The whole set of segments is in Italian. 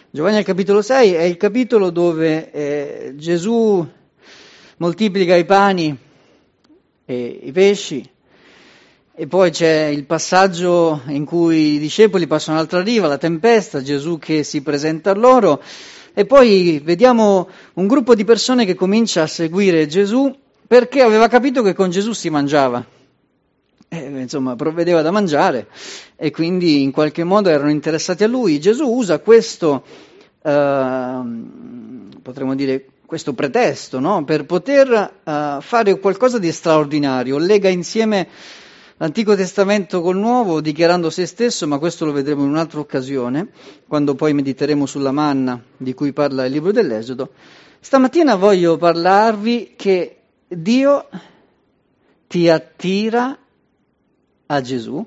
Giovanni al capitolo 6 è il capitolo dove Gesù moltiplica i pani e i pesci, e poi c'è il passaggio in cui i discepoli passano all'altra riva, la tempesta, Gesù che si presenta a loro, e poi vediamo un gruppo di persone che comincia a seguire Gesù perché aveva capito che con Gesù si mangiava. Insomma, provvedeva da mangiare e quindi in qualche modo erano interessati a lui. Gesù usa questo, potremmo dire, questo pretesto, no? Per poter fare qualcosa di straordinario. Lega insieme l'Antico Testamento col Nuovo, dichiarando se stesso, ma questo lo vedremo in un'altra occasione, quando poi mediteremo sulla manna di cui parla il libro dell'Esodo. Stamattina voglio parlarvi che Dio ti attira a Gesù,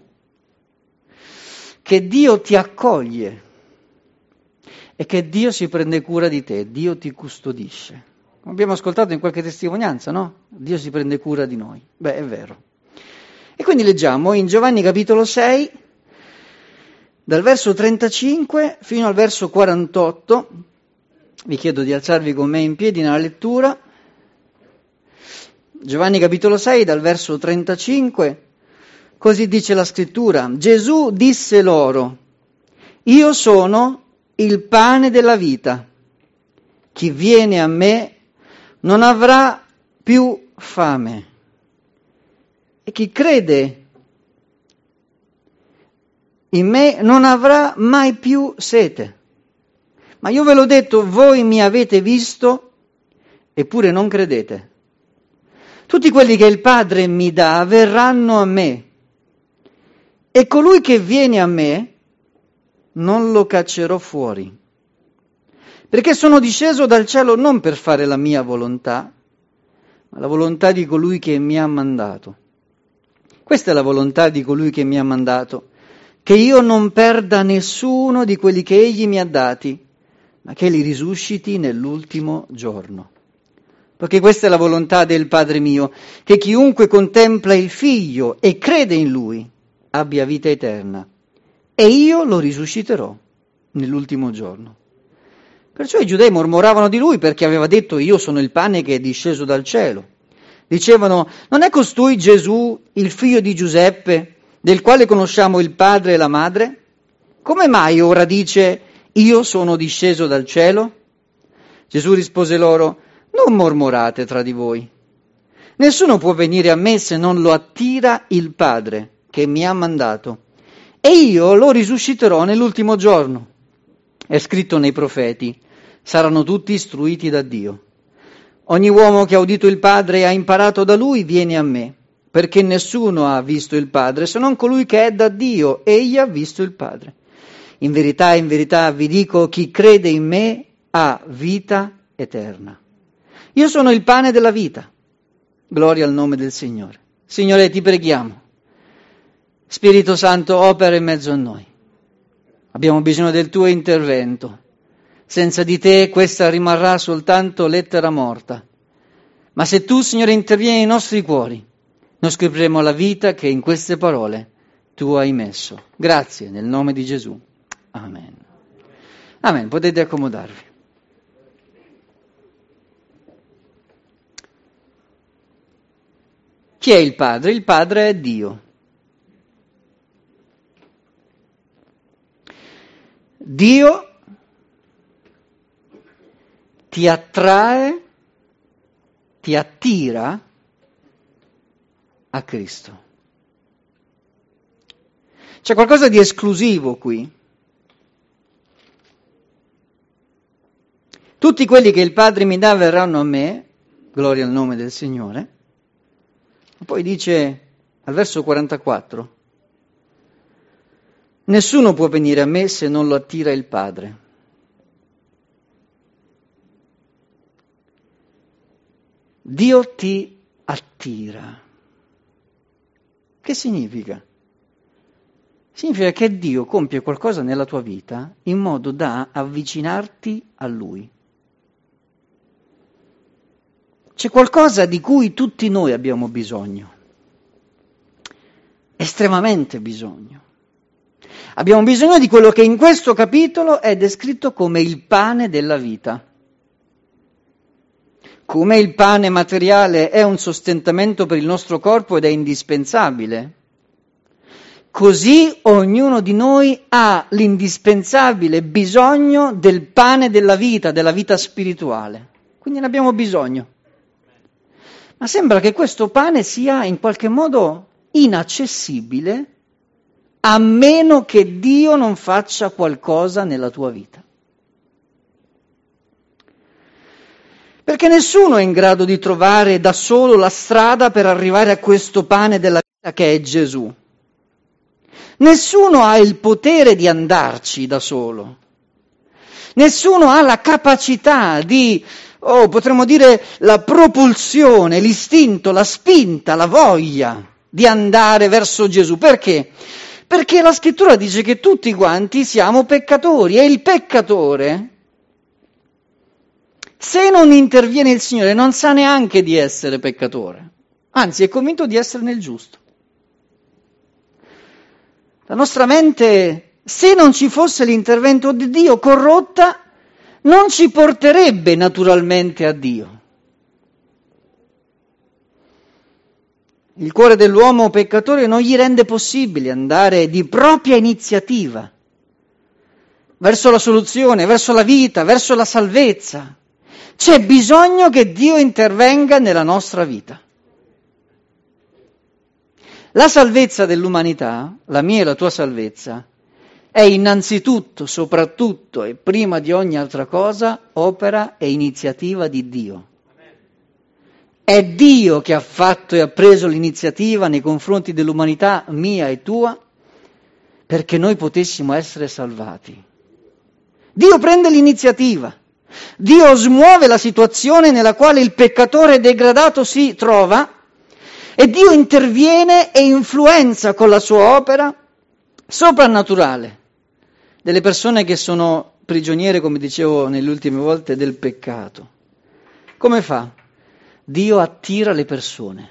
che Dio ti accoglie e che Dio si prende cura di te, Dio ti custodisce. Abbiamo ascoltato in qualche testimonianza, no? Dio si prende cura di noi. Beh, è vero. E quindi leggiamo in Giovanni capitolo 6, dal verso 35 fino al verso 48. Vi chiedo di alzarvi con me in piedi nella lettura. Giovanni capitolo 6, dal verso 35. Così dice la scrittura: Gesù disse loro: io sono il pane della vita. Chi viene a me non avrà più fame. E chi crede in me non avrà mai più sete. Ma io ve l'ho detto, voi mi avete visto, eppure non credete. Tutti quelli che il Padre mi dà verranno a me. E colui che viene a me non lo caccerò fuori, perché sono disceso dal cielo non per fare la mia volontà, ma la volontà di colui che mi ha mandato. Questa è la volontà di colui che mi ha mandato, che io non perda nessuno di quelli che egli mi ha dati, ma che li risusciti nell'ultimo giorno. Perché questa è la volontà del Padre mio, che chiunque contempla il Figlio e crede in Lui abbia vita eterna, e io lo risusciterò nell'ultimo giorno. Perciò i giudei mormoravano di lui perché aveva detto: io sono il pane che è disceso dal cielo. Dicevano: non è costui Gesù, il figlio di Giuseppe, del quale conosciamo il padre e la madre? Come mai ora dice: io sono disceso dal cielo? Gesù rispose loro: non mormorate tra di voi. Nessuno può venire a me se non lo attira il Padre che mi ha mandato, e io lo risusciterò nell'ultimo giorno. È scritto nei profeti: saranno tutti istruiti da Dio. Ogni uomo che ha udito il Padre e ha imparato da Lui viene a me, perché nessuno ha visto il Padre se non colui che è da Dio, egli ha visto il Padre. In verità vi dico, chi crede in me ha vita eterna. Io sono il pane della vita. Gloria al nome del Signore. Signore, ti preghiamo. Spirito Santo, opera in mezzo a noi. Abbiamo bisogno del tuo intervento. Senza di te questa rimarrà soltanto lettera morta. Ma se tu, Signore, intervieni nei nostri cuori, noi scopriremo la vita che in queste parole tu hai messo. Grazie, nel nome di Gesù. Amen. Amen. Potete accomodarvi. Chi è il Padre? Il Padre è Dio. Dio ti attrae, ti attira a Cristo. C'è qualcosa di esclusivo qui. Tutti quelli che il Padre mi dà verranno a me, gloria al nome del Signore. Poi dice al verso 44, nessuno può venire a me se non lo attira il Padre. Dio ti attira. Che significa? Significa che Dio compie qualcosa nella tua vita in modo da avvicinarti a Lui. C'è qualcosa di cui tutti noi abbiamo bisogno, estremamente bisogno. Abbiamo bisogno di quello che in questo capitolo è descritto come il pane della vita. Come il pane materiale è un sostentamento per il nostro corpo ed è indispensabile, così ognuno di noi ha l'indispensabile bisogno del pane della vita spirituale. Quindi ne abbiamo bisogno. Ma sembra che questo pane sia in qualche modo inaccessibile a meno che Dio non faccia qualcosa nella tua vita. Perché nessuno è in grado di trovare da solo la strada per arrivare a questo pane della vita che è Gesù. Nessuno ha il potere di andarci da solo. Nessuno ha la capacità di, potremmo dire, la propulsione, l'istinto, la spinta, la voglia di andare verso Gesù. Perché? Perché la Scrittura dice che tutti quanti siamo peccatori e il peccatore, se non interviene il Signore, non sa neanche di essere peccatore, anzi è convinto di essere nel giusto. La nostra mente, se non ci fosse l'intervento di Dio, corrotta, non ci porterebbe naturalmente a Dio. Il cuore dell'uomo peccatore non gli rende possibile andare di propria iniziativa verso la soluzione, verso la vita, verso la salvezza. C'è bisogno che Dio intervenga nella nostra vita. La salvezza dell'umanità, la mia e la tua salvezza, è innanzitutto, soprattutto e prima di ogni altra cosa, opera e iniziativa di Dio. È Dio che ha fatto e ha preso l'iniziativa nei confronti dell'umanità mia e tua perché noi potessimo essere salvati. Dio prende l'iniziativa. Dio smuove la situazione nella quale il peccatore degradato si trova e Dio interviene e influenza con la sua opera soprannaturale delle persone che sono prigioniere, come dicevo nelle ultime volte, del peccato. Come fa? Dio attira le persone.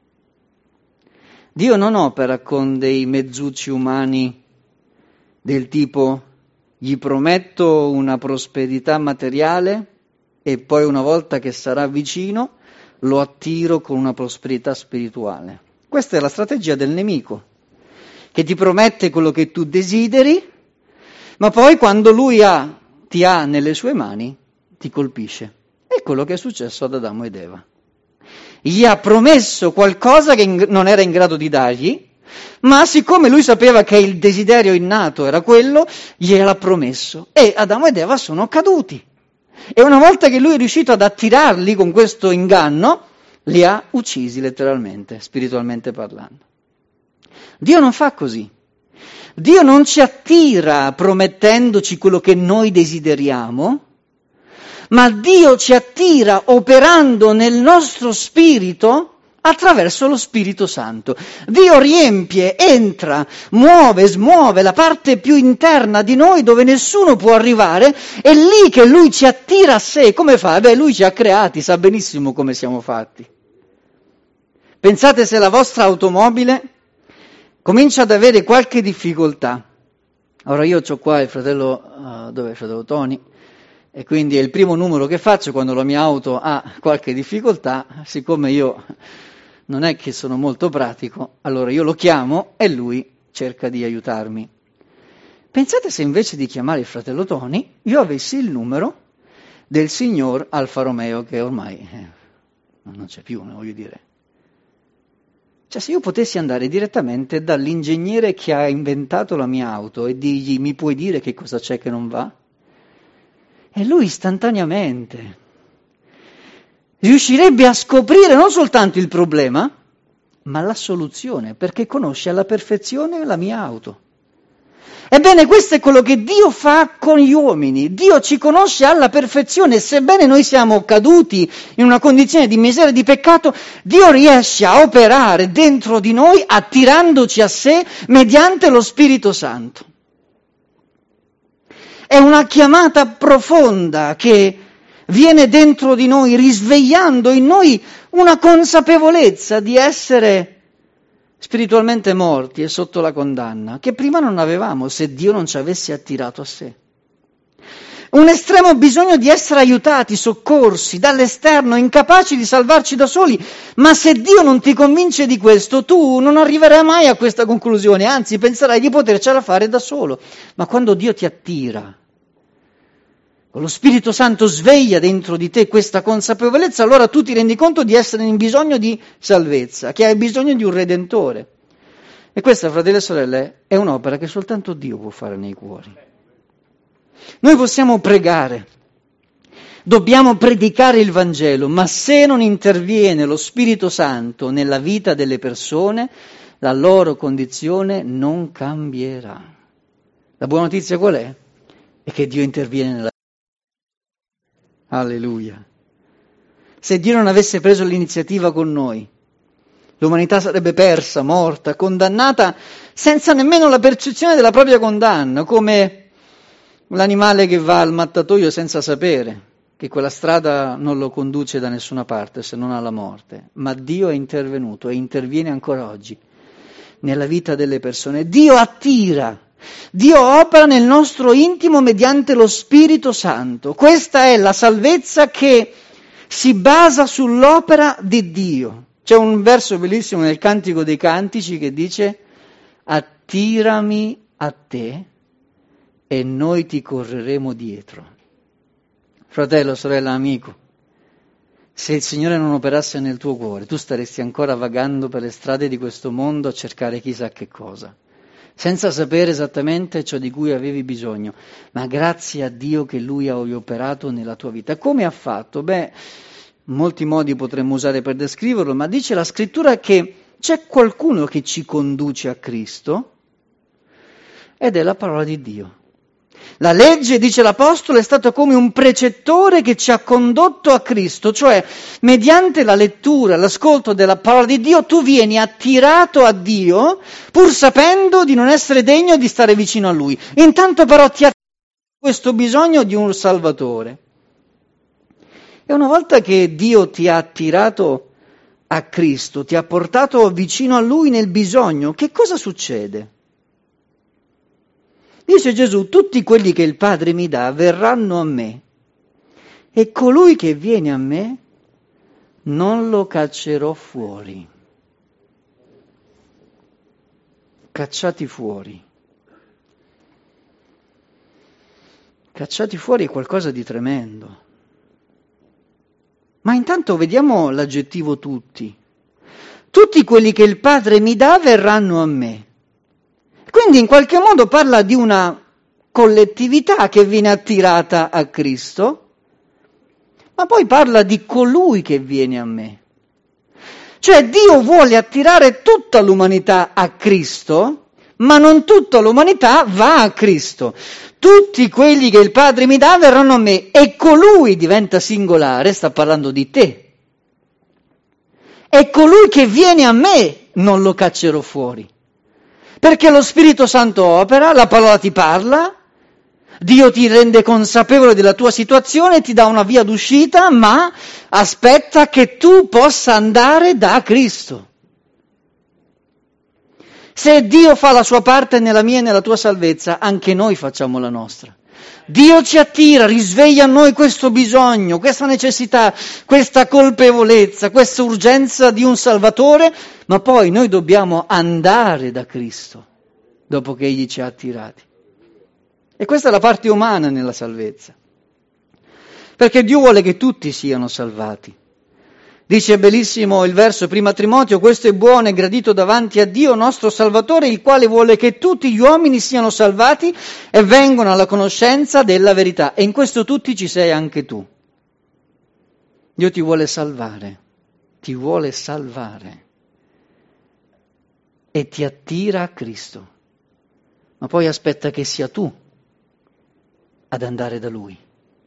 Dio non opera con dei mezzucci umani del tipo gli prometto una prosperità materiale e poi una volta che sarà vicino lo attiro con una prosperità spirituale. Questa è la strategia del nemico, che ti promette quello che tu desideri, ma poi quando lui ti ha nelle sue mani, ti colpisce. È quello che è successo ad Adamo ed Eva. Gli ha promesso qualcosa che non era in grado di dargli, ma siccome lui sapeva che il desiderio innato era quello, gliel'ha promesso. E Adamo ed Eva sono caduti. E una volta che lui è riuscito ad attirarli con questo inganno, li ha uccisi letteralmente, spiritualmente parlando. Dio non fa così. Dio non ci attira promettendoci quello che noi desideriamo, ma Dio ci attira operando nel nostro spirito attraverso lo Spirito Santo. Dio riempie, entra, muove, smuove la parte più interna di noi dove nessuno può arrivare, è lì che Lui ci attira a sé. Come fa? Lui ci ha creati, sa benissimo come siamo fatti. Pensate se la vostra automobile comincia ad avere qualche difficoltà. Ora io ho qua il fratello, dov'è il fratello Tony? E quindi è il primo numero che faccio quando la mia auto ha qualche difficoltà, siccome io non è che sono molto pratico, allora io lo chiamo e lui cerca di aiutarmi. Pensate se invece di chiamare il fratello Tony, io avessi il numero del signor Alfa Romeo, che ormai non c'è più, voglio dire. Cioè se io potessi andare direttamente dall'ingegnere che ha inventato la mia auto e dirgli mi puoi dire che cosa c'è che non va? E lui istantaneamente riuscirebbe a scoprire non soltanto il problema, ma la soluzione, perché conosce alla perfezione la mia auto. Ebbene, questo è quello che Dio fa con gli uomini. Dio ci conosce alla perfezione, sebbene noi siamo caduti in una condizione di miseria e di peccato, Dio riesce a operare dentro di noi, attirandoci a sé mediante lo Spirito Santo. È una chiamata profonda che viene dentro di noi, risvegliando in noi una consapevolezza di essere spiritualmente morti e sotto la condanna, che prima non avevamo se Dio non ci avesse attirato a sé. Un estremo bisogno di essere aiutati, soccorsi dall'esterno, incapaci di salvarci da soli, ma se Dio non ti convince di questo, tu non arriverai mai a questa conclusione, anzi penserai di potercela fare da solo. Ma quando Dio ti attira, lo Spirito Santo sveglia dentro di te questa consapevolezza, allora tu ti rendi conto di essere in bisogno di salvezza, che hai bisogno di un Redentore. E questa, fratelli e sorelle, è un'opera che soltanto Dio può fare nei cuori. Noi possiamo pregare, dobbiamo predicare il Vangelo, ma se non interviene lo Spirito Santo nella vita delle persone, la loro condizione non cambierà. La buona notizia qual è? È che Dio interviene nella vita. Alleluia. Se Dio non avesse preso l'iniziativa con noi, l'umanità sarebbe persa, morta, condannata, senza nemmeno la percezione della propria condanna, come l'animale che va al mattatoio senza sapere che quella strada non lo conduce da nessuna parte se non alla morte. Ma Dio è intervenuto e interviene ancora oggi nella vita delle persone. Dio attira, Dio opera nel nostro intimo mediante lo Spirito Santo. Questa è la salvezza che si basa sull'opera di Dio. C'è un verso bellissimo nel Cantico dei Cantici che dice: attirami a te e noi ti correremo dietro. Fratello, sorella, amico, se il Signore non operasse nel tuo cuore, tu staresti ancora vagando per le strade di questo mondo a cercare chissà che cosa, senza sapere esattamente ciò di cui avevi bisogno, ma grazie a Dio che Lui ha operato nella tua vita. Come ha fatto? Molti modi potremmo usare per descriverlo, ma dice la Scrittura che c'è qualcuno che ci conduce a Cristo ed è la parola di Dio. La legge, dice l'Apostolo, è stata come un precettore che ci ha condotto a Cristo, cioè mediante la lettura, l'ascolto della parola di Dio, tu vieni attirato a Dio pur sapendo di non essere degno di stare vicino a Lui. Intanto però ti ha questo bisogno di un Salvatore. E una volta che Dio ti ha attirato a Cristo, ti ha portato vicino a Lui nel bisogno, che cosa succede? Dice Gesù: tutti quelli che il Padre mi dà verranno a me, e colui che viene a me non lo caccerò fuori. Cacciati fuori. Cacciati fuori è qualcosa di tremendo. Ma intanto vediamo l'aggettivo tutti. Tutti quelli che il Padre mi dà verranno a me. Quindi in qualche modo parla di una collettività che viene attirata a Cristo, ma poi parla di colui che viene a me. Cioè Dio vuole attirare tutta l'umanità a Cristo, ma non tutta l'umanità va a Cristo. Tutti quelli che il Padre mi dà verranno a me, e colui diventa singolare, sta parlando di te. E colui che viene a me non lo caccerò fuori. Perché lo Spirito Santo opera, la parola ti parla, Dio ti rende consapevole della tua situazione, ti dà una via d'uscita, ma aspetta che tu possa andare da Cristo. Se Dio fa la sua parte nella mia e nella tua salvezza, anche noi facciamo la nostra. Dio ci attira, risveglia a noi questo bisogno, questa necessità, questa colpevolezza, questa urgenza di un Salvatore, ma poi noi dobbiamo andare da Cristo dopo che Egli ci ha attirati. E questa è la parte umana nella salvezza, perché Dio vuole che tutti siano salvati. Dice bellissimo il verso 1 Timoteo: questo è buono e gradito davanti a Dio nostro Salvatore, il quale vuole che tutti gli uomini siano salvati e vengano alla conoscenza della verità. E in questo tutti ci sei anche tu. Dio ti vuole salvare e ti attira a Cristo, ma poi aspetta che sia tu ad andare da Lui.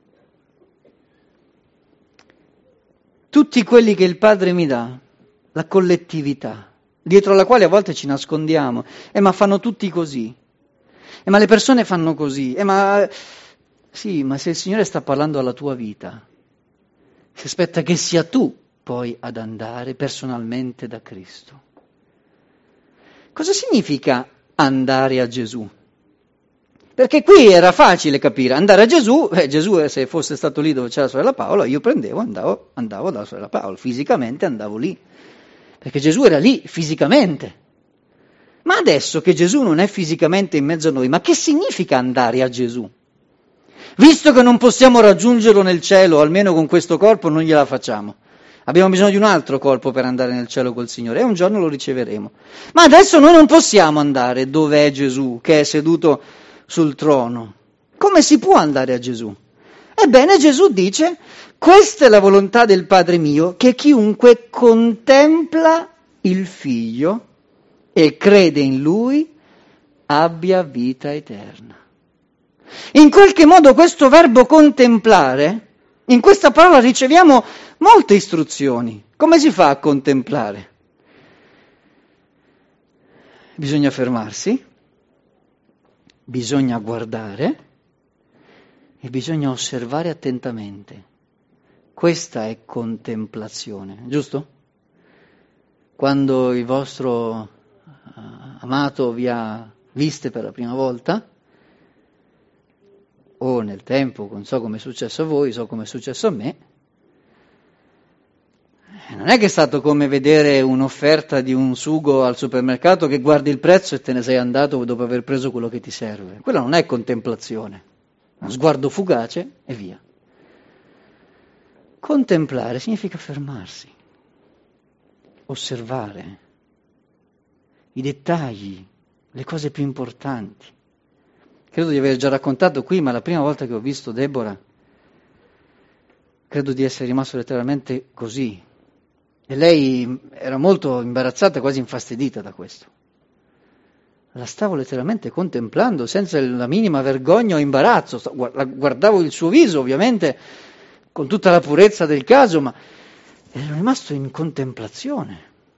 Tutti quelli che il Padre mi dà, la collettività, dietro la quale a volte ci nascondiamo, ma fanno tutti così, ma le persone fanno così, sì, ma se il Signore sta parlando alla tua vita, si aspetta che sia tu poi ad andare personalmente da Cristo. Cosa significa andare a Gesù? Perché qui era facile capire, andare a Gesù, Gesù se fosse stato lì dove c'era la sorella Paola, io andavo dalla sorella Paola, fisicamente andavo lì, perché Gesù era lì fisicamente. Ma adesso che Gesù non è fisicamente in mezzo a noi, ma che significa andare a Gesù? Visto che non possiamo raggiungerlo nel cielo, almeno con questo corpo non gliela facciamo. Abbiamo bisogno di un altro corpo per andare nel cielo col Signore e un giorno lo riceveremo. Ma adesso noi non possiamo andare dove è Gesù, che è seduto sul trono. Come si può andare a Gesù? Ebbene, Gesù dice, questa è la volontà del Padre mio, che chiunque contempla il Figlio e crede in Lui abbia vita eterna. In qualche modo questo verbo contemplare, in questa parola riceviamo molte istruzioni. Come si fa a contemplare? Bisogna fermarsi, bisogna guardare e bisogna osservare attentamente. Questa è contemplazione, giusto? Quando il vostro amato vi ha viste per la prima volta, o nel tempo, non so come è successo a voi, so come è successo a me, non è che è stato come vedere un'offerta di un sugo al supermercato che guardi il prezzo e te ne sei andato dopo aver preso quello che ti serve. Quella non è contemplazione, uno sguardo fugace e via. Contemplare significa fermarsi, osservare i dettagli, le cose più importanti. Credo di aver già raccontato qui, ma la prima volta che ho visto Deborah, credo di essere rimasto letteralmente così. E lei era molto imbarazzata, quasi infastidita da questo. La stavo letteralmente contemplando senza la minima vergogna o imbarazzo. Guardavo il suo viso, ovviamente, con tutta la purezza del caso, ma ero rimasto in contemplazione.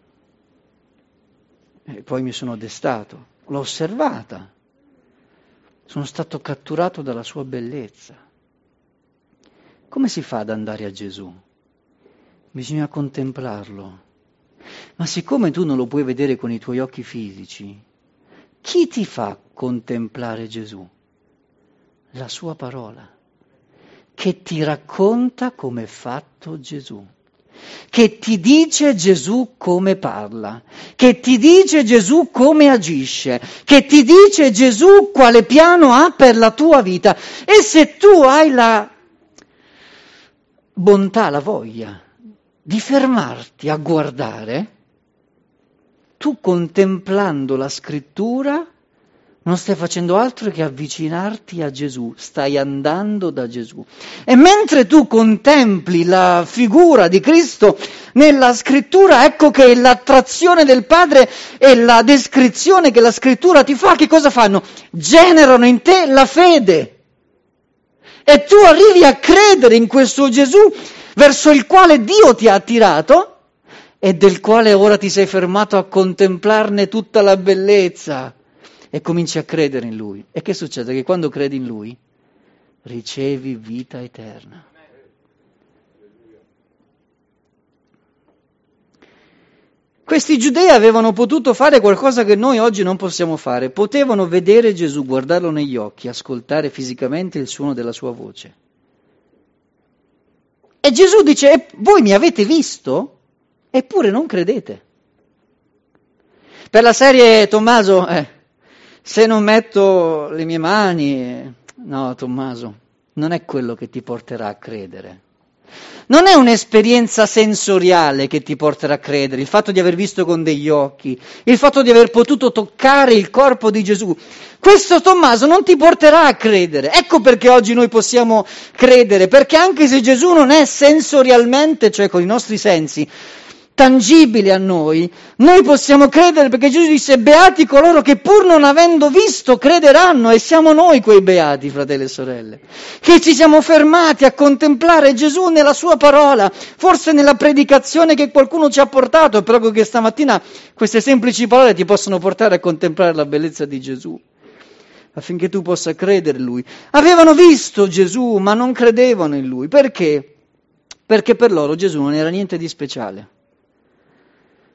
E poi mi sono destato, l'ho osservata. Sono stato catturato dalla sua bellezza. Come si fa ad andare a Gesù? Bisogna contemplarlo. Ma siccome tu non lo puoi vedere con i tuoi occhi fisici, chi ti fa contemplare Gesù? La sua parola, che ti racconta come è fatto Gesù, che ti dice Gesù come parla, che ti dice Gesù come agisce, che ti dice Gesù quale piano ha per la tua vita. E se tu hai la bontà, la voglia di fermarti a guardare, tu contemplando la scrittura non stai facendo altro che avvicinarti a Gesù, stai andando da Gesù. E mentre tu contempli la figura di Cristo nella scrittura, ecco che l'attrazione del Padre e la descrizione che la scrittura ti fa, che cosa fanno? Generano in te la fede. E tu arrivi a credere in questo Gesù verso il quale Dio ti ha attirato e del quale ora ti sei fermato a contemplarne tutta la bellezza. E cominci a credere in Lui. E che succede? Che quando credi in Lui, ricevi vita eterna. Questi giudei avevano potuto fare qualcosa che noi oggi non possiamo fare. Potevano vedere Gesù, guardarlo negli occhi, ascoltare fisicamente il suono della sua voce. E Gesù dice, voi mi avete visto? Eppure non credete. Per la serie, Tommaso, se non metto le mie mani, no Tommaso, non è quello che ti porterà a credere. Non è un'esperienza sensoriale che ti porterà a credere, il fatto di aver visto con degli occhi, il fatto di aver potuto toccare il corpo di Gesù. Questo Tommaso non ti porterà a credere. Ecco perché oggi noi possiamo credere, perché anche se Gesù non è sensorialmente, cioè con i nostri sensi, tangibile a noi possiamo credere perché Gesù disse beati coloro che pur non avendo visto crederanno, e siamo noi quei beati, fratelli e sorelle, che ci siamo fermati a contemplare Gesù nella sua parola, forse nella predicazione che qualcuno ci ha portato, proprio che stamattina queste semplici parole ti possono portare a contemplare la bellezza di Gesù, affinché tu possa credere in Lui. Avevano visto Gesù ma non credevano in Lui, perché? Perché per loro Gesù non era niente di speciale.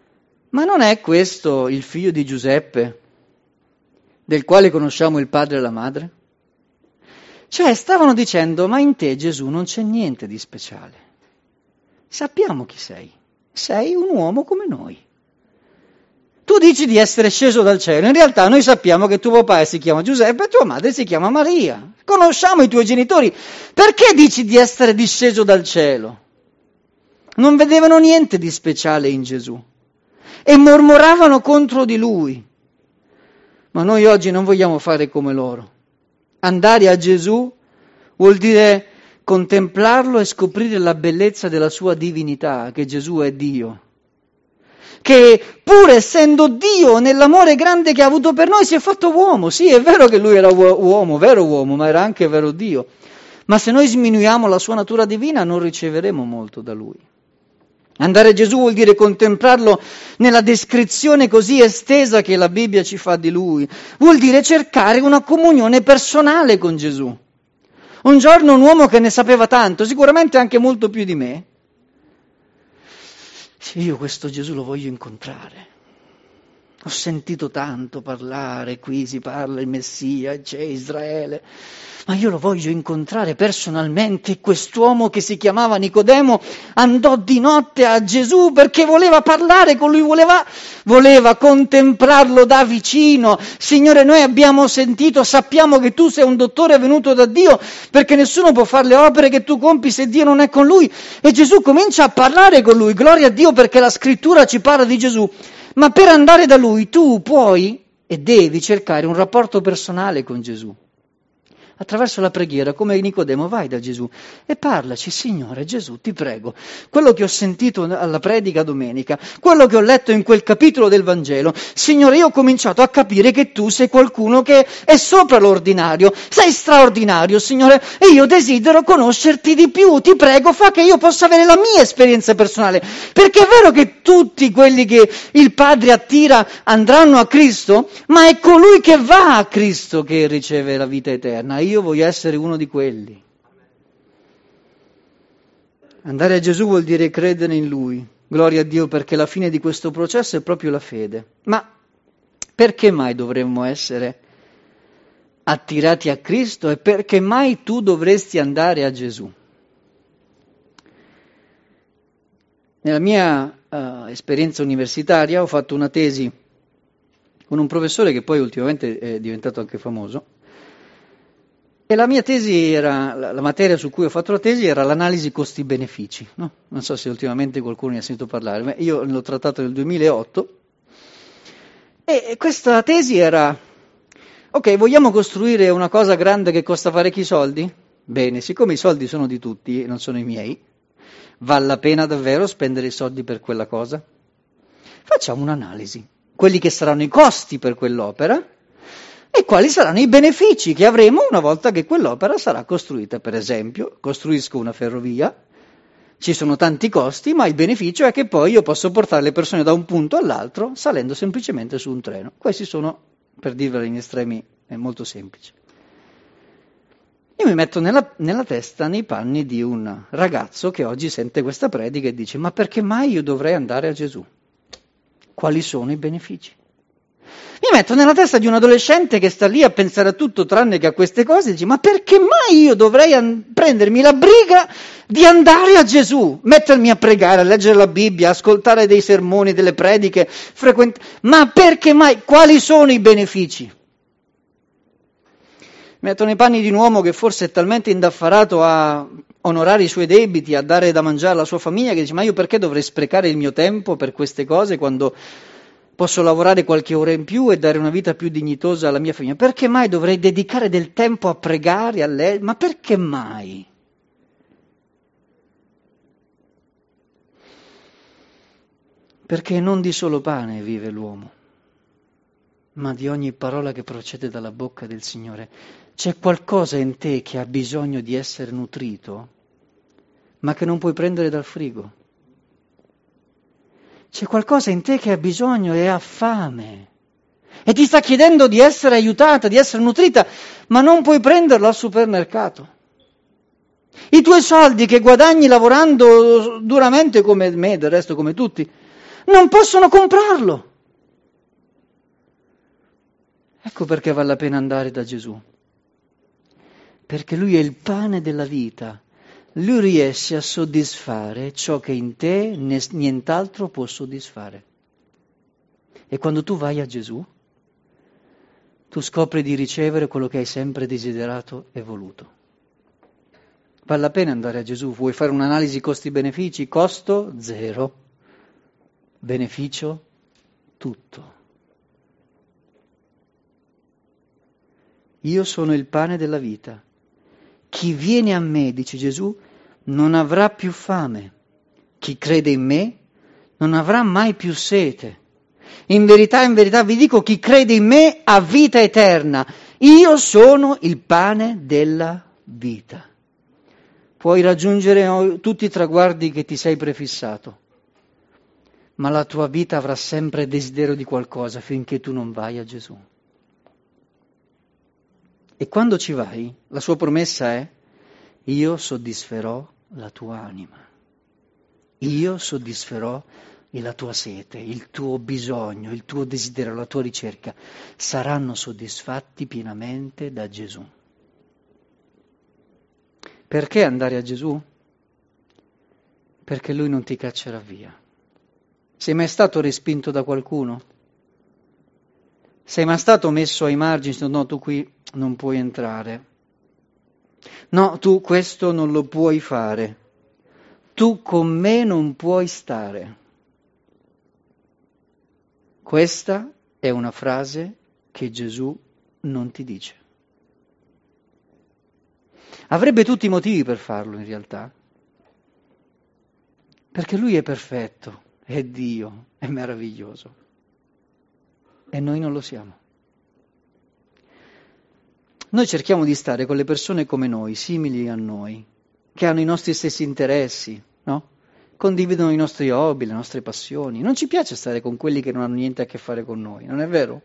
Ma non è questo il figlio di Giuseppe, del quale conosciamo il padre e la madre? Cioè stavano dicendo, ma in te Gesù non c'è niente di speciale. Sappiamo chi sei un uomo come noi. Tu dici di essere sceso dal cielo, in realtà noi sappiamo che tuo papà si chiama Giuseppe e tua madre si chiama Maria. Conosciamo i tuoi genitori, perché dici di essere disceso dal cielo? Non vedevano niente di speciale in Gesù e mormoravano contro di lui. Ma noi oggi non vogliamo fare come loro. Andare a Gesù vuol dire contemplarlo e scoprire la bellezza della sua divinità, che Gesù è Dio. Che pur essendo Dio nell'amore grande che ha avuto per noi si è fatto uomo. Sì, è vero che lui era uomo, vero uomo, ma era anche vero Dio. Ma se noi sminuiamo la sua natura divina non riceveremo molto da lui. Andare a Gesù vuol dire contemplarlo nella descrizione così estesa che la Bibbia ci fa di lui. Vuol dire cercare una comunione personale con Gesù. Un giorno un uomo che ne sapeva tanto, sicuramente anche molto più di me, io questo Gesù lo voglio incontrare. Ho sentito tanto parlare, qui si parla il Messia, c'è Israele, ma io lo voglio incontrare personalmente. Quest'uomo che si chiamava Nicodemo andò di notte a Gesù perché voleva parlare con lui, voleva contemplarlo da vicino. Signore, noi abbiamo sentito, sappiamo che tu sei un dottore venuto da Dio, perché nessuno può fare le opere che tu compi se Dio non è con lui. E Gesù comincia a parlare con lui, gloria a Dio perché la scrittura ci parla di Gesù. Ma per andare da lui tu puoi e devi cercare un rapporto personale con Gesù. Attraverso la preghiera, come Nicodemo, vai da Gesù e parlaci, Signore Gesù, ti prego, quello che ho sentito alla predica domenica, quello che ho letto in quel capitolo del Vangelo, Signore, io ho cominciato a capire che tu sei qualcuno che è sopra l'ordinario, sei straordinario, Signore, e io desidero conoscerti di più, ti prego, fa che io possa avere la mia esperienza personale, perché è vero che tutti quelli che il Padre attira andranno a Cristo, ma è colui che va a Cristo che riceve la vita eterna. Io voglio essere uno di quelli. Andare a Gesù vuol dire credere in Lui. Gloria a Dio perché la fine di questo processo è proprio la fede. Ma perché mai dovremmo essere attirati a Cristo e perché mai tu dovresti andare a Gesù? Nella mia esperienza universitaria ho fatto una tesi con un professore che poi ultimamente è diventato anche famoso. E la mia tesi era, la materia su cui ho fatto la tesi era l'analisi costi-benefici, no? Non so se ultimamente qualcuno ne ha sentito parlare, ma io l'ho trattato nel 2008 e questa tesi era, ok, vogliamo costruire una cosa grande che costa parecchi soldi? Bene, siccome i soldi sono di tutti e non sono i miei, vale la pena davvero spendere i soldi per quella cosa? Facciamo un'analisi, quelli che saranno i costi per quell'opera, e quali saranno i benefici che avremo una volta che quell'opera sarà costruita. Per esempio, costruisco una ferrovia, ci sono tanti costi, ma il beneficio è che poi io posso portare le persone da un punto all'altro salendo semplicemente su un treno. Questi sono, per dirvelo in estremi, è molto semplice. Io mi metto nella testa, nei panni di un ragazzo che oggi sente questa predica e dice: ma perché mai io dovrei andare a Gesù? Quali sono i benefici? Mi metto nella testa di un adolescente che sta lì a pensare a tutto tranne che a queste cose e dice: ma perché mai io dovrei prendermi la briga di andare a Gesù, mettermi a pregare, a leggere la Bibbia, ascoltare dei sermoni, delle prediche, ma perché mai? Quali sono i benefici? Mi metto nei panni di un uomo che forse è talmente indaffarato a onorare i suoi debiti, a dare da mangiare alla sua famiglia, che dice: ma io perché dovrei sprecare il mio tempo per queste cose quando posso lavorare qualche ora in più e dare una vita più dignitosa alla mia famiglia? Perché mai dovrei dedicare del tempo a pregare, a leggere? Ma perché mai? Perché non di solo pane vive l'uomo, ma di ogni parola che procede dalla bocca del Signore. C'è qualcosa in te che ha bisogno di essere nutrito, ma che non puoi prendere dal frigo. C'è qualcosa in te che ha bisogno e ha fame e ti sta chiedendo di essere aiutata, di essere nutrita, ma non puoi prenderlo al supermercato. I tuoi soldi che guadagni lavorando duramente come me, del resto come tutti, non possono comprarlo. Ecco perché vale la pena andare da Gesù. Perché Lui è il pane della vita. Lui riesce a soddisfare ciò che in te nient'altro può soddisfare. E quando tu vai a Gesù, tu scopri di ricevere quello che hai sempre desiderato e voluto. Vale la pena andare a Gesù. Vuoi fare un'analisi costi-benefici? Costo? 0. Beneficio? Tutto. Io sono il pane della vita. Chi viene a me, dice Gesù, non avrà più fame. Chi crede in me non avrà mai più sete. In verità vi dico, chi crede in me ha vita eterna. Io sono il pane della vita. Puoi raggiungere tutti i traguardi che ti sei prefissato, ma la tua vita avrà sempre desiderio di qualcosa finché tu non vai a Gesù. E quando ci vai, la sua promessa è: io soddisferò la tua anima, io soddisferò la tua sete, il tuo bisogno, il tuo desiderio, la tua ricerca, saranno soddisfatti pienamente da Gesù. Perché andare a Gesù? Perché Lui non ti caccerà via. Sei mai stato respinto da qualcuno? Sei mai stato messo ai margini? No, tu qui non puoi entrare. No, tu questo non lo puoi fare. Tu con me non puoi stare. Questa è una frase che Gesù non ti dice. Avrebbe tutti i motivi per farlo in realtà, perché Lui è perfetto, è Dio, è meraviglioso e noi non lo siamo. Noi cerchiamo di stare con le persone come noi, simili a noi, che hanno i nostri stessi interessi, no? Condividono i nostri hobby, le nostre passioni. Non ci piace stare con quelli che non hanno niente a che fare con noi, non è vero?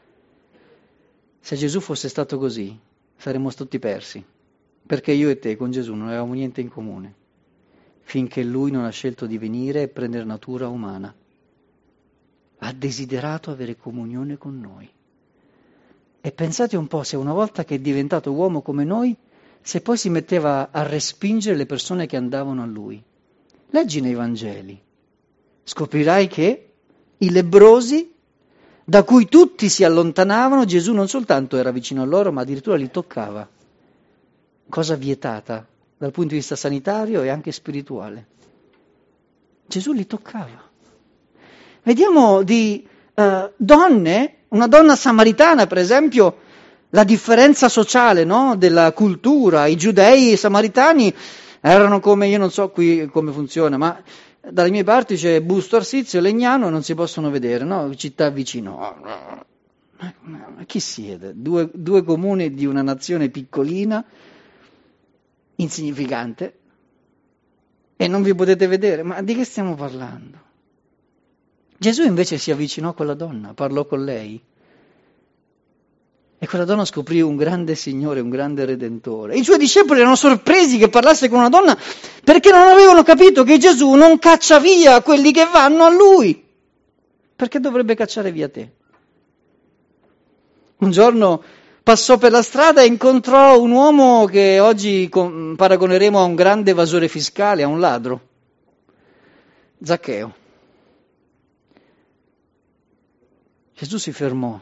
Se Gesù fosse stato così, saremmo tutti persi, perché io e te con Gesù non avevamo niente in comune, finché Lui non ha scelto di venire e prendere natura umana. Ha desiderato avere comunione con noi. E pensate un po', se una volta che è diventato uomo come noi, se poi si metteva a respingere le persone che andavano a Lui. Leggi nei Vangeli, scoprirai che i lebbrosi, da cui tutti si allontanavano, Gesù non soltanto era vicino a loro, ma addirittura li toccava. Cosa vietata dal punto di vista sanitario e anche spirituale. Gesù li toccava. Vediamo di donne, una donna samaritana per esempio, la differenza sociale, no? Della cultura. I giudei e i samaritani erano come, io non so qui come funziona, ma dalle mie parti c'è Busto Arsizio, Legnano, non si possono vedere, no? Città vicino. Ma chi siete? Due comuni di una nazione piccolina, insignificante, e non vi potete vedere. Ma di che stiamo parlando? Gesù invece si avvicinò a quella donna, parlò con lei. E quella donna scoprì un grande Signore, un grande Redentore. I suoi discepoli erano sorpresi che parlasse con una donna perché non avevano capito che Gesù non caccia via quelli che vanno a Lui. Perché dovrebbe cacciare via te? Un giorno passò per la strada e incontrò un uomo che oggi paragoneremo a un grande evasore fiscale, a un ladro. Zaccheo. Gesù si fermò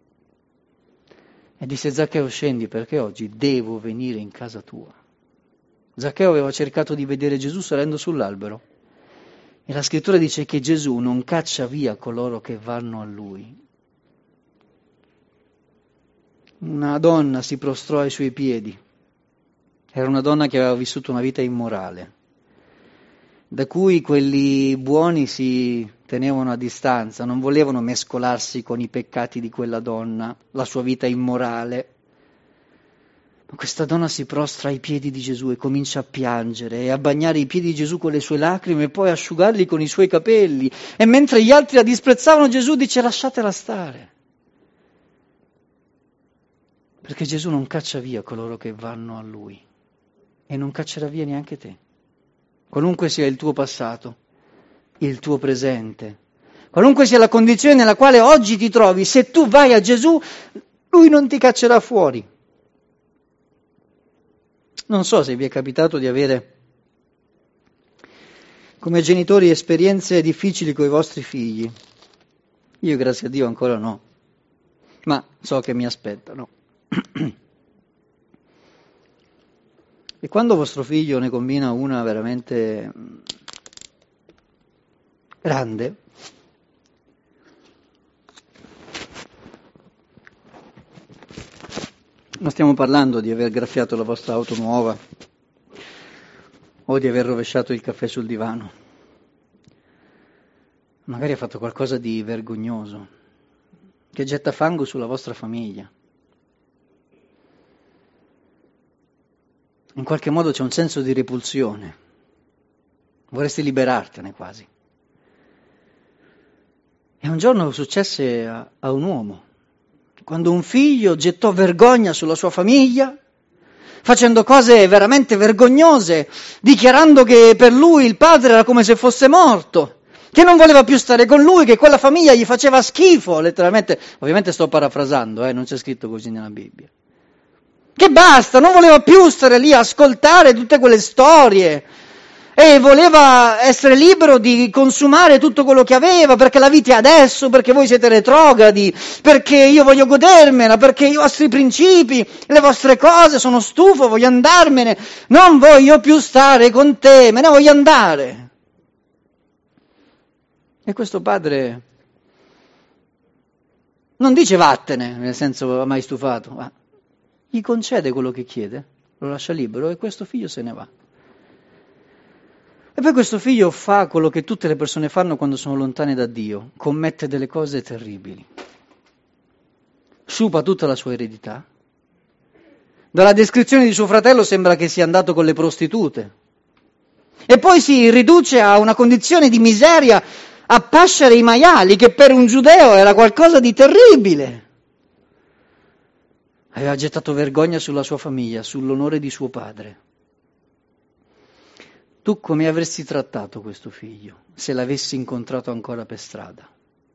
e disse: Zaccheo, scendi perché oggi devo venire in casa tua. Zaccheo aveva cercato di vedere Gesù salendo sull'albero e la scrittura dice che Gesù non caccia via coloro che vanno a Lui. Una donna si prostrò ai suoi piedi. Era una donna che aveva vissuto una vita immorale, da cui quelli buoni si tenevano a distanza, non volevano mescolarsi con i peccati di quella donna, la sua vita immorale. Ma questa donna si prostra ai piedi di Gesù e comincia a piangere e a bagnare i piedi di Gesù con le sue lacrime e poi asciugarli con i suoi capelli. E mentre gli altri la disprezzavano, Gesù dice: lasciatela stare. Perché Gesù non caccia via coloro che vanno a Lui e non caccerà via neanche te. Qualunque sia il tuo passato, il tuo presente, Qualunque sia la condizione nella quale oggi ti trovi, se tu vai a Gesù, Lui non ti caccerà fuori. Non so se vi è capitato di avere come genitori esperienze difficili con i vostri figli. Io, grazie a Dio, ancora no, ma so che mi aspettano. E quando vostro figlio ne combina una veramente grande, non stiamo parlando di aver graffiato la vostra auto nuova o di aver rovesciato il caffè sul divano. Magari ha fatto qualcosa di vergognoso, che getta fango sulla vostra famiglia. In qualche modo c'è un senso di repulsione. Vorresti liberartene quasi. E un giorno successe a un uomo, quando un figlio gettò vergogna sulla sua famiglia, facendo cose veramente vergognose, dichiarando che per lui il padre era come se fosse morto, che non voleva più stare con lui, che quella famiglia gli faceva schifo, letteralmente. Ovviamente sto parafrasando, non c'è scritto così nella Bibbia. Che basta, non voleva più stare lì a ascoltare tutte quelle storie e voleva essere libero di consumare tutto quello che aveva, perché la vita è adesso, perché voi siete retrogradi, perché io voglio godermela, perché i vostri principi, le vostre cose, sono stufo, voglio andarmene, non voglio più stare con te, me ne voglio andare. E questo padre non dice vattene, nel senso mai stufato, ma gli concede quello che chiede, lo lascia libero e questo figlio se ne va. E poi questo figlio fa quello che tutte le persone fanno quando sono lontane da Dio, commette delle cose terribili. Sciupa tutta la sua eredità. Dalla descrizione di suo fratello sembra che sia andato con le prostitute. E poi si riduce a una condizione di miseria, a pascere i maiali, che per un giudeo era qualcosa di terribile. Aveva gettato vergogna sulla sua famiglia, sull'onore di suo padre. Tu come avresti trattato questo figlio se l'avessi incontrato ancora per strada?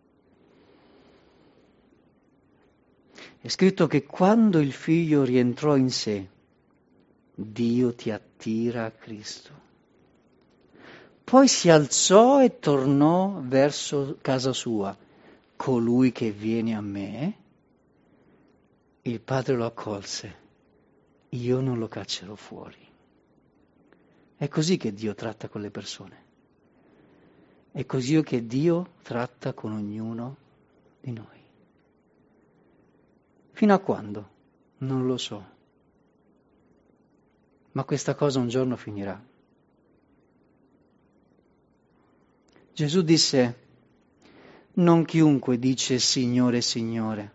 È scritto che quando il figlio rientrò in sé, Dio ti attira a Cristo. Poi si alzò e tornò verso casa sua. Colui che viene a me, il padre lo accolse, io non lo caccerò fuori. È così che Dio tratta con le persone. È così che Dio tratta con ognuno di noi. Fino a quando? Non lo so. Ma questa cosa un giorno finirà. Gesù disse, non chiunque dice Signore, Signore,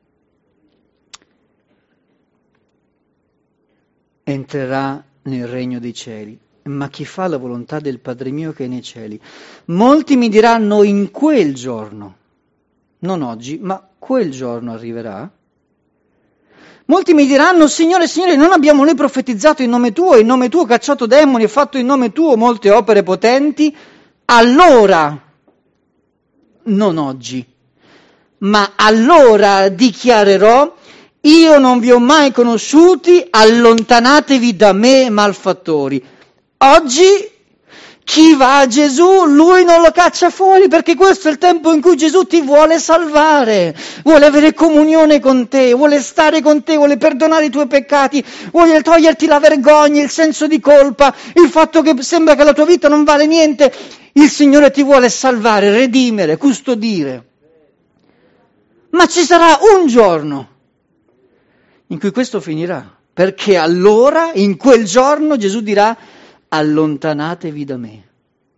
entrerà nel regno dei cieli, ma chi fa la volontà del Padre mio che è nei cieli. Molti mi diranno in quel giorno, non oggi, ma quel giorno arriverà. Molti mi diranno, Signore, Signore, non abbiamo noi profetizzato in nome tuo cacciato demoni e fatto in nome tuo molte opere potenti? Allora, non oggi, ma allora dichiarerò, io non vi ho mai conosciuti, allontanatevi da me, malfattori. Oggi chi va a Gesù, lui non lo caccia fuori, perché questo è il tempo in cui Gesù ti vuole salvare, vuole avere comunione con te, vuole stare con te, vuole perdonare i tuoi peccati, vuole toglierti la vergogna, il senso di colpa, il fatto che sembra che la tua vita non vale niente. Il Signore ti vuole salvare, redimere, custodire. Ma ci sarà un giorno in cui questo finirà, perché allora, in quel giorno, Gesù dirà, allontanatevi da me.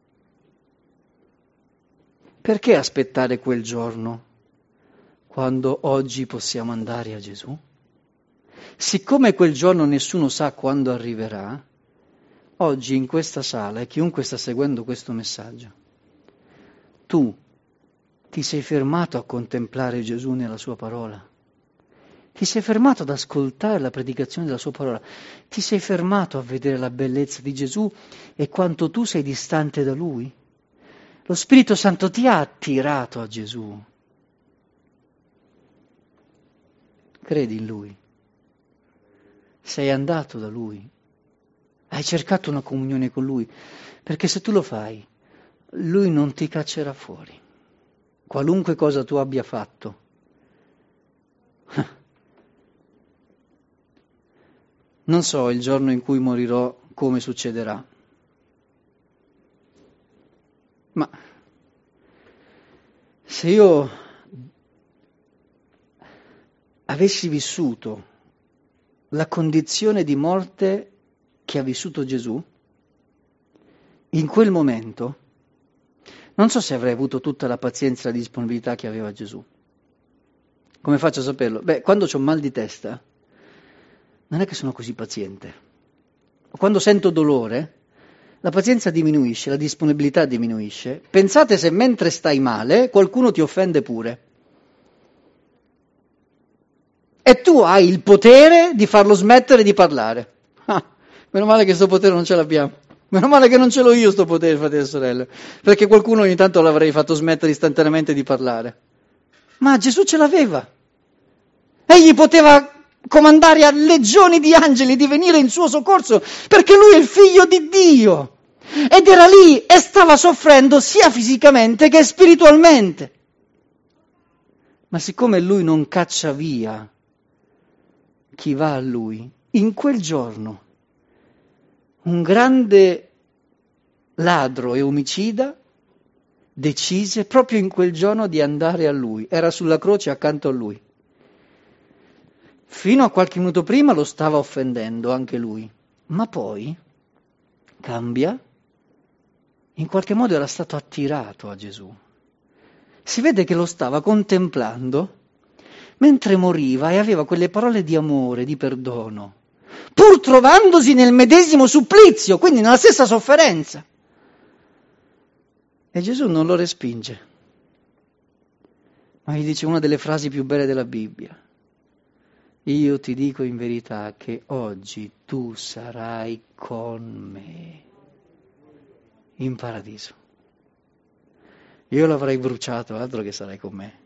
Perché aspettare quel giorno quando oggi possiamo andare a Gesù? Siccome quel giorno nessuno sa quando arriverà, oggi in questa sala, e chiunque sta seguendo questo messaggio, tu ti sei fermato a contemplare Gesù nella sua parola? Ti sei fermato ad ascoltare la predicazione della sua parola? Ti sei fermato a vedere la bellezza di Gesù e quanto tu sei distante da Lui? Lo Spirito Santo ti ha attirato a Gesù. Credi in Lui. Sei andato da Lui. Hai cercato una comunione con Lui. Perché se tu lo fai, Lui non ti caccerà fuori. Qualunque cosa tu abbia fatto. Non so il giorno in cui morirò come succederà. Ma se io avessi vissuto la condizione di morte che ha vissuto Gesù, in quel momento, non so se avrei avuto tutta la pazienza e la disponibilità che aveva Gesù. Come faccio a saperlo? Beh, quando ho mal di testa, non è che sono così paziente. Quando sento dolore, la pazienza diminuisce, la disponibilità diminuisce. Pensate se mentre stai male qualcuno ti offende pure. E tu hai il potere di farlo smettere di parlare. Meno male che sto potere non ce l'abbiamo. Meno male che non ce l'ho io sto potere, fratelli e sorelle. Perché qualcuno ogni tanto l'avrei fatto smettere istantaneamente di parlare. Ma Gesù ce l'aveva. Egli poteva comandare a legioni di angeli di venire in suo soccorso, perché lui è il figlio di Dio. Ed era lì e stava soffrendo sia fisicamente che spiritualmente. Ma siccome lui non caccia via chi va a lui, in quel giorno un grande ladro e omicida decise proprio in quel giorno di andare a lui. Era sulla croce accanto a lui. Fino a qualche minuto prima lo stava offendendo anche lui, ma poi cambia. In qualche modo era stato attirato a Gesù. Si vede che lo stava contemplando mentre moriva e aveva quelle parole di amore, di perdono, pur trovandosi nel medesimo supplizio, quindi nella stessa sofferenza. E Gesù non lo respinge, ma gli dice una delle frasi più belle della Bibbia. Io ti dico in verità che oggi tu sarai con me in paradiso. Io l'avrei bruciato, altro che sarai con me.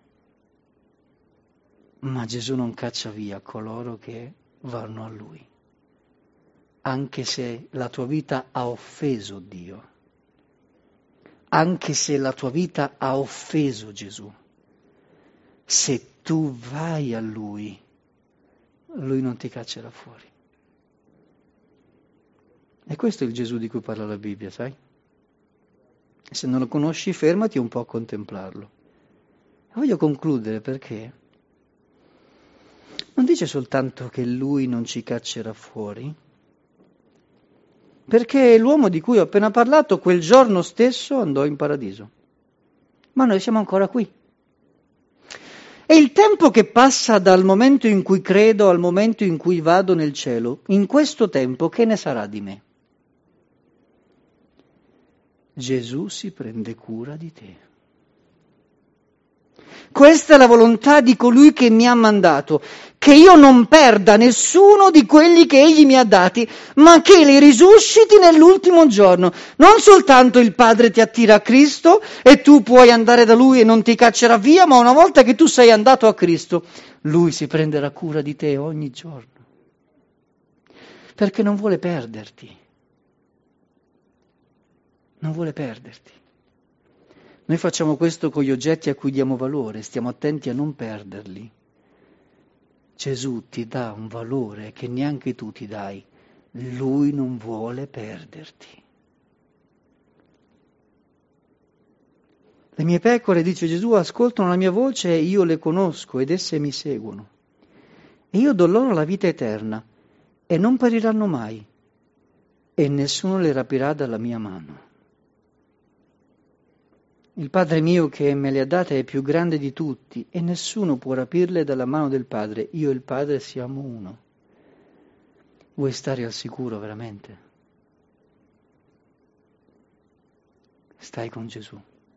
Ma Gesù non caccia via coloro che vanno a Lui, anche se la tua vita ha offeso Dio, anche se la tua vita ha offeso Gesù. Se tu vai a Lui, Lui non ti caccerà fuori. E questo è il Gesù di cui parla la Bibbia, sai? Se non lo conosci, fermati un po' a contemplarlo. E voglio concludere perché non dice soltanto che Lui non ci caccerà fuori, perché l'uomo di cui ho appena parlato quel giorno stesso andò in paradiso. Ma noi siamo ancora qui. E il tempo che passa dal momento in cui credo al momento in cui vado nel cielo, in questo tempo che ne sarà di me? Gesù si prende cura di te. Questa è la volontà di colui che mi ha mandato, che io non perda nessuno di quelli che egli mi ha dati, ma che li risusciti nell'ultimo giorno. Non soltanto il Padre ti attira a Cristo e tu puoi andare da Lui e non ti caccerà via, ma una volta che tu sei andato a Cristo, Lui si prenderà cura di te ogni giorno, perché non vuole perderti. Non vuole perderti. Noi facciamo questo con gli oggetti a cui diamo valore, stiamo attenti a non perderli. Gesù ti dà un valore che neanche tu ti dai. Lui non vuole perderti. Le mie pecore, dice Gesù, ascoltano la mia voce e io le conosco ed esse mi seguono. E io do loro la vita eterna e non periranno mai e nessuno le rapirà dalla mia mano. Il Padre mio che me le ha date è più grande di tutti e nessuno può rapirle dalla mano del Padre. Io e il Padre siamo uno. Vuoi stare al sicuro veramente? Stai con Gesù.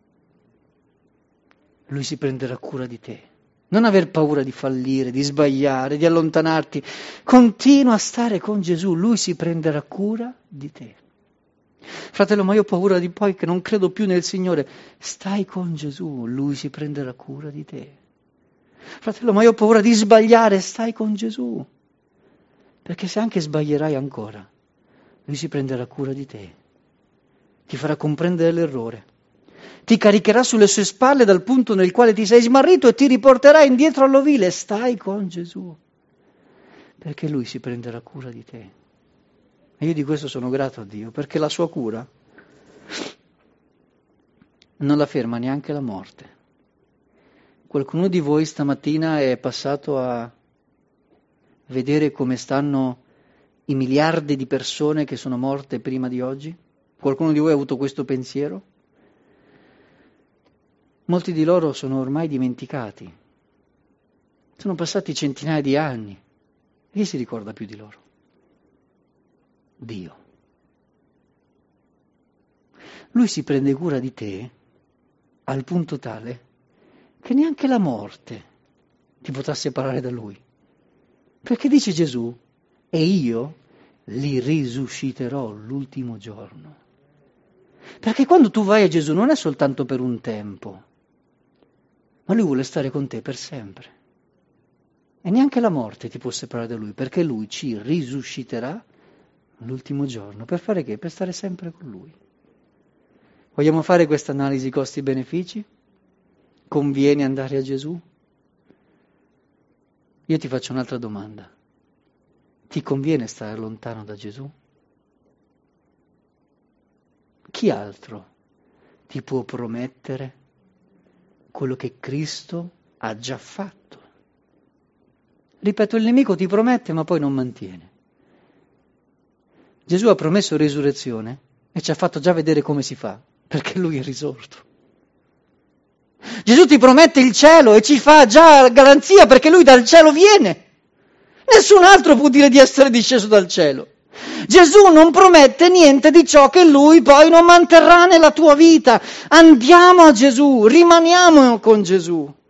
Lui si prenderà cura di te. Non aver paura di fallire, di sbagliare, di allontanarti. Continua a stare con Gesù. Lui si prenderà cura di te. Fratello, ma io ho paura di poi che non credo più nel Signore. Stai con Gesù, Lui si prenderà cura di te. Fratello, ma io ho paura di sbagliare, stai con Gesù. Perché se anche sbaglierai ancora, Lui si prenderà cura di te. Ti farà comprendere l'errore. Ti caricherà sulle sue spalle dal punto nel quale ti sei smarrito e ti riporterà indietro all'ovile. Stai con Gesù. Perché Lui si prenderà cura di te. E io di questo sono grato a Dio, perché la sua cura non la ferma neanche la morte. Qualcuno di voi stamattina è passato a vedere come stanno i miliardi di persone che sono morte prima di oggi? Qualcuno di voi ha avuto questo pensiero? Molti di loro sono ormai dimenticati. Sono passati centinaia di anni. E chi si ricorda più di loro? Dio. Lui si prende cura di te al punto tale che neanche la morte ti potrà separare da Lui. Perché dice Gesù, e io li risusciterò l'ultimo giorno. Perché quando tu vai a Gesù non è soltanto per un tempo, ma Lui vuole stare con te per sempre. E neanche la morte ti può separare da Lui, perché Lui ci risusciterà l'ultimo giorno. Per fare che? Per stare sempre con Lui. Vogliamo fare questa analisi costi-benefici? Conviene andare a Gesù? Io ti faccio un'altra domanda. Ti conviene stare lontano da Gesù? Chi altro ti può promettere quello che Cristo ha già fatto? Ripeto, il nemico ti promette ma poi non mantiene. Gesù ha promesso risurrezione e ci ha fatto già vedere come si fa, perché Lui è risorto. Gesù ti promette il cielo e ci fa già garanzia perché Lui dal cielo viene. Nessun altro può dire di essere disceso dal cielo. Gesù non promette niente di ciò che Lui poi non manterrà nella tua vita. Andiamo a Gesù, rimaniamo con Gesù.